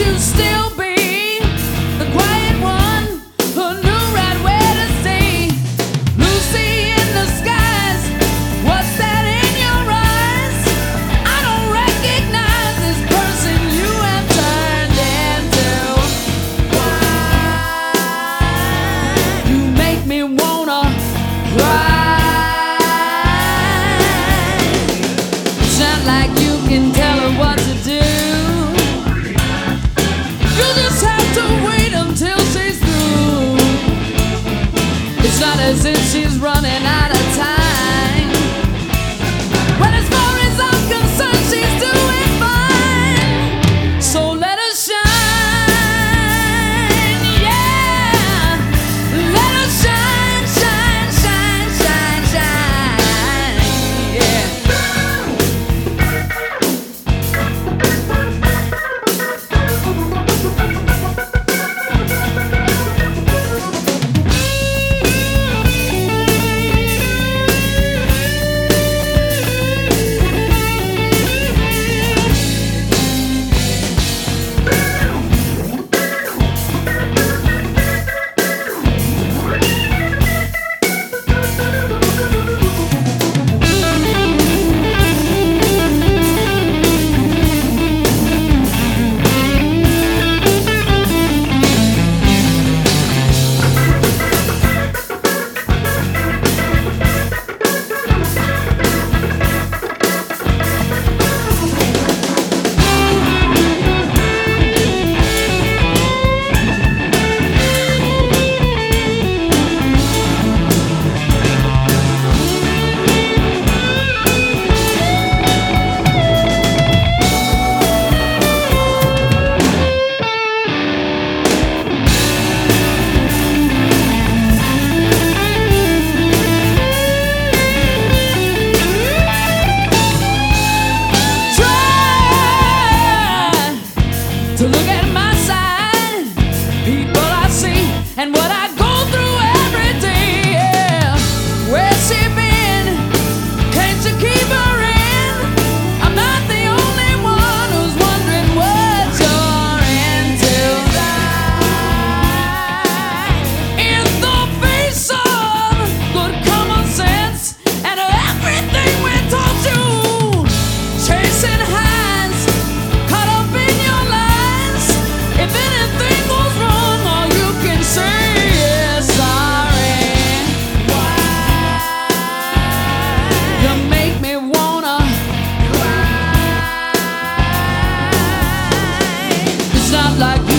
you still be the quiet one who knew right where to stay? Lucy in the skies, what's that in your eyes? I don't recognize this person you have turned into. Why? You make me wanna cry. It's not like you can tell her what to do. You just have to wait until she's through. It's not as if she's running out of time. Well, as far as I'm concerned, she's doing fine. So let her shine, yeah. Let her shine, shine, shine, shine, shine, yeah. To look at my side, people I see, and what I go through every day. Yeah. Where's she been? Can't you keep her in? I'm not the only one who's wondering what you're into. In the face of good common sense and everything we taught you, chasing highs, caught up in your lies. If anything goes wrong, all you can say is sorry. Why? You make me wanna cry. It's not like